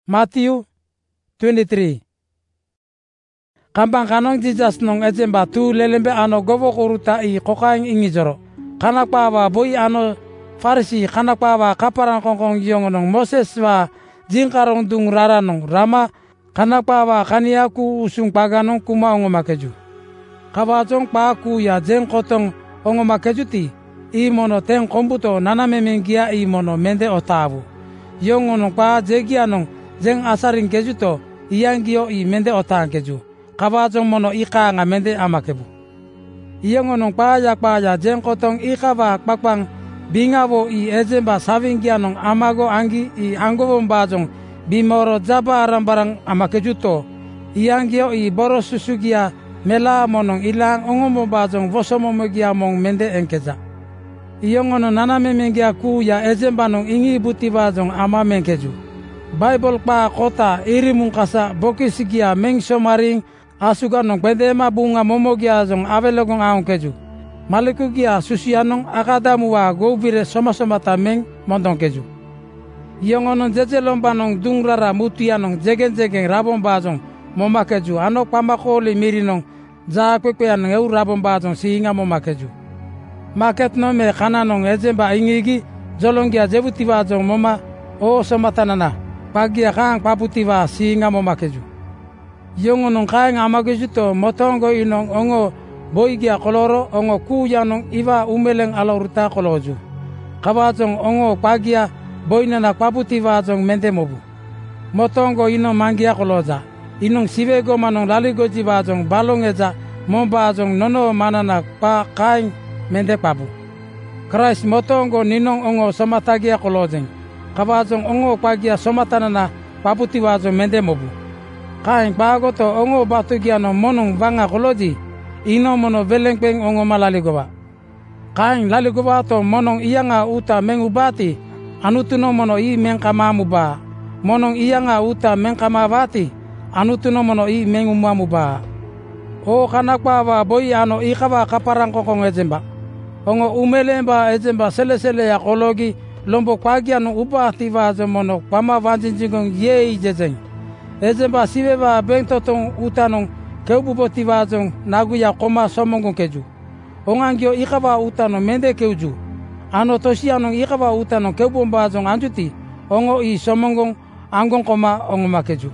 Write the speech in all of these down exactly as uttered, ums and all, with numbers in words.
Matthew twenty-three. Kambang kanong Jesus nong ejemba tu lelembe ano govo kuruta i kokaing ingijoro. Kanak pawa boy ano Farisi kanak pawa kaparang kongkong yong nong Moses wa jingkarong dung rara nong rama kanak pawa kaniaku usung paganong kuma ongomakeju. Kabajong paku ya jeng kotong ongomakeju ti i mono teng kombuto nanamemengia i mono mende otavu. Yong nong pa jegia nong jeng asaring keju to iyangio i mende otang keju. Kabajong mono ika nga mende amakebu. Iyong nong pa yak pa ya jeng kotong ika wa pakpang bingavo i ejemba savinggia nong amago angi i angovong bajong bimoro jaba arambarang amakeju to iyangio i boro susugia mela monong ilang ongomo bajong vosomomogia mong mende engkeja. Iyong nong nanamemengia ku ya ejemba nong ingi buti bajong ama mengkeju. Bible pa kota iri mungkasa bokisigia meng somaring asuga nong pendema bunga momogia jong avelogong aung keju. Malikugia susianong akadamuwa gobire soma-somata meng mondong keju. Iyong nong jeje lomba nong dungrara mutianong jegen-jegen rabong bajong moma keju. Anok pamakoli miri nong ja kwekwean ngeu rabong bajong siinga moma keju. Maket no me kananong ejemba ingigi jolonggia jebuti bajong moma o somatanana. Pagia kang paputiwa singa momakeju. Yong nong kaing amakeju to motongo inong ongo boigia koloro ongo kuya nong iwa umeleng alauruta koloju. Kabajong ongo pagia boinana paputiwa jong mende mobu. Motongo inong mangia koloja. Inong sivego manong laligoji bajong balongeja mombajong nono manana pa kaing mende pabu. Christ motongo ninong ongo somatagia kolojeng. Kabajong ongo pagia somatanana paputi wajong mende mobu. Kaing pago to ongo batugia no monong banga koloji ino mono velengpeng ongo malaligoba. Kaing laligoba to monong iyanga uta mengubati anutuno mono i mengkamamuba. Monong iyanga uta mengkamabati anutuno mono i mengumamuba. O kanakpa wa boy ano ikawa kaparang kokong ejemba. Ongo umelemba ejemba sele-sele ya kologi lombok pagia no upa tiwa mono pama vanjinjingong ye jejeng. Ejemba siveva bentotong utanong keububo tiwa jong naguya koma somongong keju. Ongangio ikawa utano mende keuju. Ano tosianong ikawa utano keubomba jong anjuti ongo i somongong angong koma ongoma keju.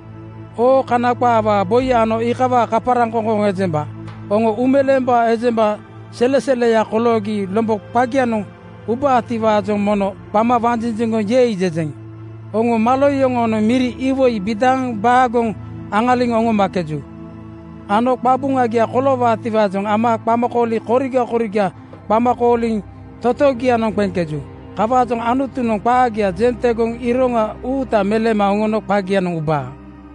O kanakpa wa boy ano ikawa kaparang kongkong ejemba. Ongo umelemba ejemba sele-sele ya kologi lombok pagia nong uba tiwa jong mono pama vanjinjingo ye jejeng. Ongo maloi ongo no miri iwoi bidang bagong angaling ongo makeju. Ano pabunga gia kolova tiwa jong ama pamakoli koriga koriga pamakoli totogia nong pengkeju. Kava jong anutu nong pagia jentegong ironga uta melema ongo no pagia nong uba.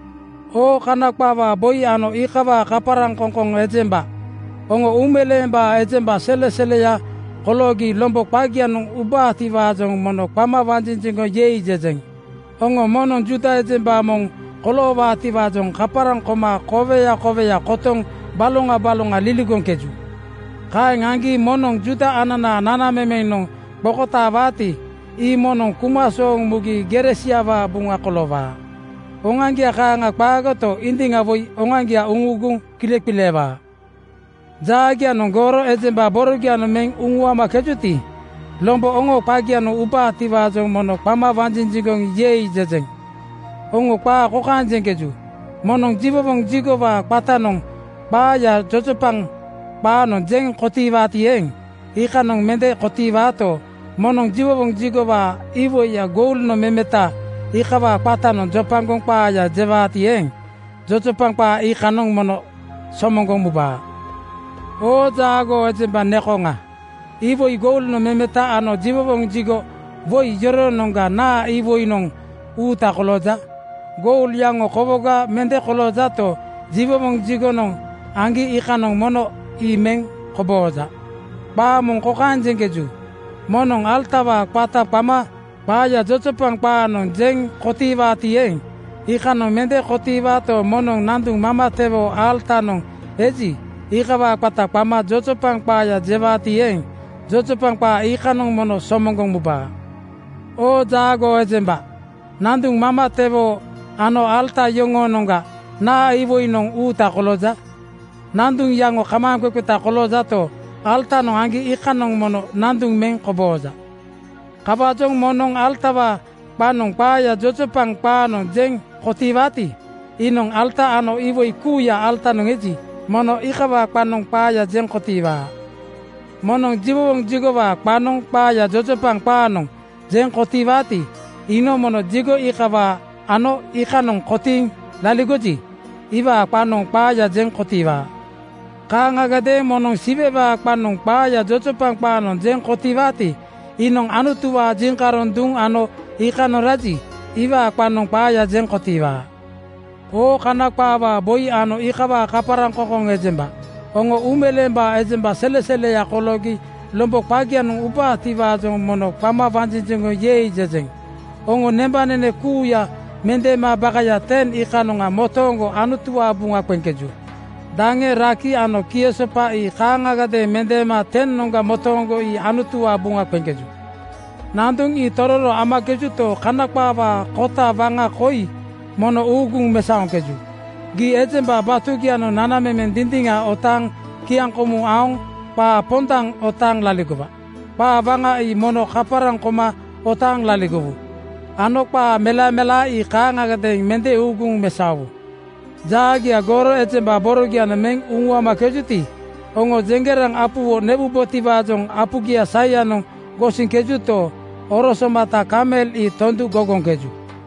O kanak pawa boy ano ikawa kaparang kongkong ejemba. Ongo umelemba ejemba sele-sele ya kologi lombok pagia nong ubah tiwa jong mono pama vanjinjingo ye jejeng. Ongo monong juta ejemba mong kolowa tiwa jong kaparang koma koveya koveya kotong balonga balonga liligong keju. Kaing angi monong juta anana nana memeng nong bokota wati i monong kumasong mugi geresiawa bunga kolowa. Ongangia kaanga pagoto indinga voi ongangia ungugung kilek-pilewa. Jagia nong goro ejemba borogia no meng ungwa makejuti. Lombo ongo pagia no upa tiwa jong mono pama vanjinjingong ye jejeng. Ongo pa kokanjeng keju. Monong jibobong jigowa patanong pa ya jojopang pa nong jeng kotiwa tieng. Ika nong mende kotiwa to. Monong jibobong jigowa iwo ya goul no memeta. Ika wa patanong jopangong pa ya jewa tieng. Jojopang pa ika nong mono somongong muba. O jago ejemba nekonga. Iwo i goul no memeta ano jibobong jigo voi joro nonga na iwo inong uta koloja. Goul yango koboga mende koloja to jibobong jigo nong angi ikanong mono imeng koboja. Pa mong kokanjeng keju. Monong altawa pata pama paya jojopang pa nong jeng kotiwa tieng. Ikanong mende kotiwa to monong nandung mama tewo alta nong eji. Ikawa patak pama jojopang pa ya jewa tieng. Jojopang pa ikanong mono somongong muba. O jago ejemba. Nandung mama tewo ano alta yongo nonga na iwoi nong uta koloza. Nandung yango kamang kwekuta koloza to alta no angi ikan nong mono nandung meng koboza. Kabajong monong alta ba panong paya jojopang panong jeng kotivati. Inong alta ano iwoi kuya alta nong eji mono ikaba panong paya jeng kotiva. Monong jibong jigoba panong paya jojopang panong jeng kotivati. Ino mono jigo ikaba ano ikanong koting laligoji. Iba panong paya jeng kotiva. Kangagade monong sibeba panong paya jojopang panong jeng kotivati. Inong anu tuwa jeng karondung ano ikano raji. Iba panong paya jeng kotiva. O kanak paba boy ano ikaba kaparang kokong ejemba. Ongo umelemba ejemba sele sele ya kologi lombok pagi anu upa tiba jong mono pama vanjin jengo yei jejeng. Ongo nemba nene kuya mende ma bagaya ten ikano nga motongo anu tuwa bunga kwenkeju. Dange raki ano kiesopa i kangagade mende ma ten nonga motongo i anu tuwa bunga kwenkeju. Nandung i tororo amakeju to kanak paba kota vanga koi mono ugung mesaong keju. Gi ejemba batu giano naname men dindinga otang kiang komu aong pa pontang otang laligoba. Pa vanga i mono kaparang koma otang laligobu. Anok pa mela mela i kangagade mende ugung mesawu. Jagi agoro ejemba boro giano meng ungwa makejuti. Ongo jengerang apu wo nebu boti bajong apu gia sayano gosing keju to orosomata kamel i tondu gogong keju.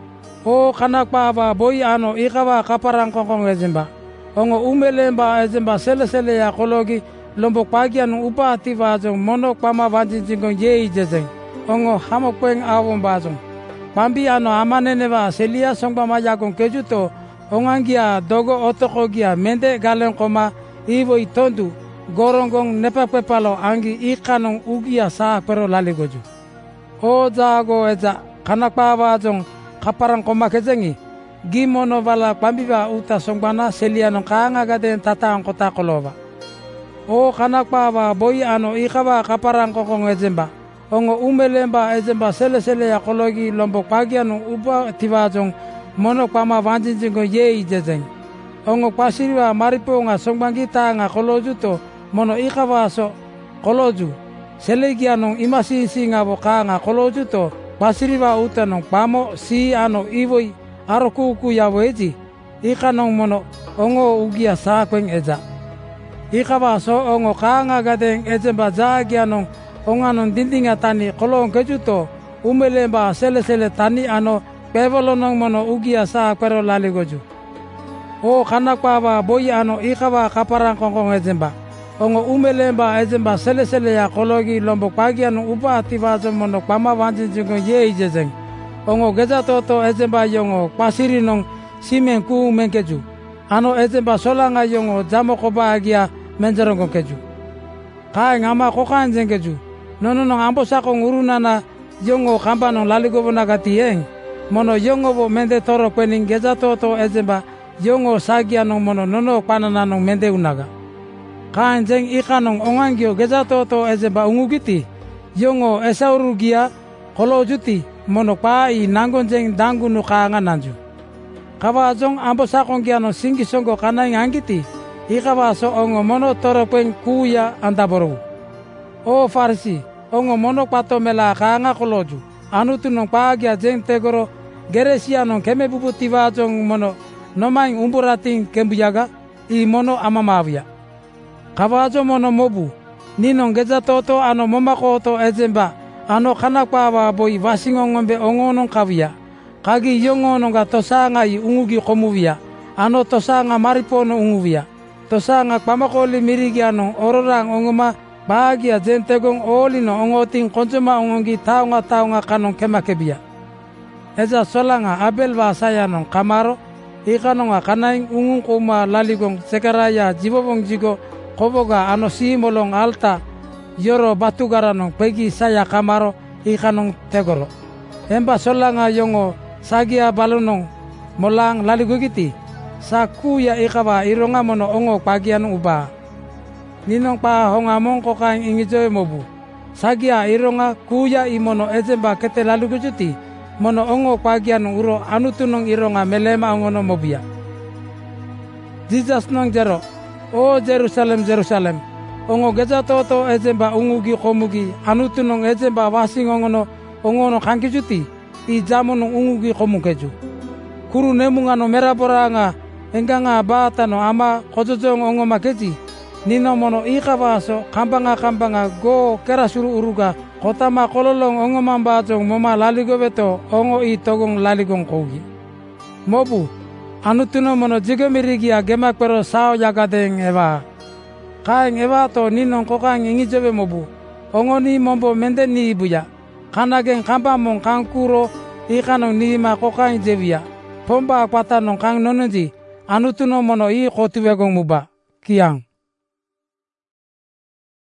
O kanak paba boy ano ikaba kaparang kongkong ejemba. Ongo umelemba ejemba sele sele ya kologi lombok pagi anu upa tiba jong monok pama vanjin jingong yei jejeng. Ongo hamok peng awong bajong. Pambi ano amanene ba selia songpa mayakong keju to ongangia dogo otoko gia mende galen koma iwo itondu goronggong nepapepalo angi ikanong ugia saa pero laligoju. O jago eja kanak paba jong kaparang koma kejengi gimono bala pambiba uta songbana seliano kanga gaden tatang kota kolova. O kanak paba boy ano ikaba kaparang kokong ejemba. Ongo umelemba ejemba sele sele ya kologi lombok pagi anu upa tibajong monok pama vanjin jingo yei jejeng. Ongo pasiriwa maripo nga songbangi ta nga koloju to mono ikaba so koloju. Selegi anong imasi singa boka nga koloju to pasiriwa utanong pamo si ano iwoi aro kuku yawo eji ikanong mono ongo ugia sakweng eja. Ikaba so ongo kanga gadeng ejemba jagi anong onganong dindinga tani kolong kejuto umelemba sele sele tani ano pevolonong mono ugia sakwero laligoju. O kanak paba boy ano ikaba kaparang kongkong ejemba. Ongo umelemba ejemba sele sele ya kologi lombok pagi anu upa ativajo mono pama vanjin jingo yei jejeng. Ongo geja toto ejemba yongo pasiri nong simen ku menkeju. Ano ejemba solanga yongo jamo koba agia menjerongo keju. Kai ngama kokan jengkeju. Nono nong ambo sakong urunana yongo kamba nong laligobo nagatieng. Mono yongo bo mende toro kwening geja toto ejemba yongo sagia nong mono nono panana nong mende unaga. Kanjeng ikanong ongangio geja toto ejemba ungugiti yongo esaurugia kolo juti mono pa i nangonjeng dangu nukanga nanju. Kawa jong ambo sakong giano singi songo kanai ngangiti ikawa so ongo mono toro kwen kuya andaboro. O farsi ongo mono pato mela kanga koloju anu tunong pagia jeng tegoro geresia nong keme bubu tiwa jong mono nomaing umburating kembuyaga i mono amamavia. Kawajo mono mobu ninong geja toto ano momakoto ejemba ano kanak paba boy wasingongombe ongonong kawia kagi yongono ga tosanga i ungugi komuvia ano tosanga maripono unguvia tosanga pamakoli mirigi ano ororang ongoma bahagia jentegong olino ongoting konjoma ongongi taunga taunga kanong kemakebia. Eja solanga abel wasaya nong kamaro ikanonga kanaing ungung kuma laligong sekaraya jibobong jigo koboga ano simolong alta yoro batugara nong pegi saya kamaro ikanong tegoro. Emba solanga yongo sagia balunong molang laligogiti sakuya ikaba ironga mono ongo pagian uba. Ninong pa honga mongko kaing ingijoy mobu. Sagia ironga kuya imono ejemba kete lalugojuti mono ongo kwagian uro Anutu nong ironga melema ongono mobia. Jesus nong jero, o Jerusalem Jerusalem, ongo geja toto ejemba ungugi komugi Anutu nong ejemba wasing ongono ongono kankijuti i jamu nong ungugi komukeju. Kuru nemunga no merabora nga enganga bata no ama kojojong ongo makeji. Nino mono ikawaso kambanga kambanga go kerasuru uruga kotama kololong ongo mambajong moma laligo beto ongo i togong laligong kogi. Mobu Anutu no mono jigomirigi a gemak pero sao yagadeng ewa. Kaeng ewa to ninong kokang ingijobe mobu. Ongo ni mombo mende ni ibuya. Kanageng kamba mong kangkuro ikanong ni ma kokang jewiya. Pomba kwata nong kang nononji Anutu no mono i kotiwegong muba. Kiang.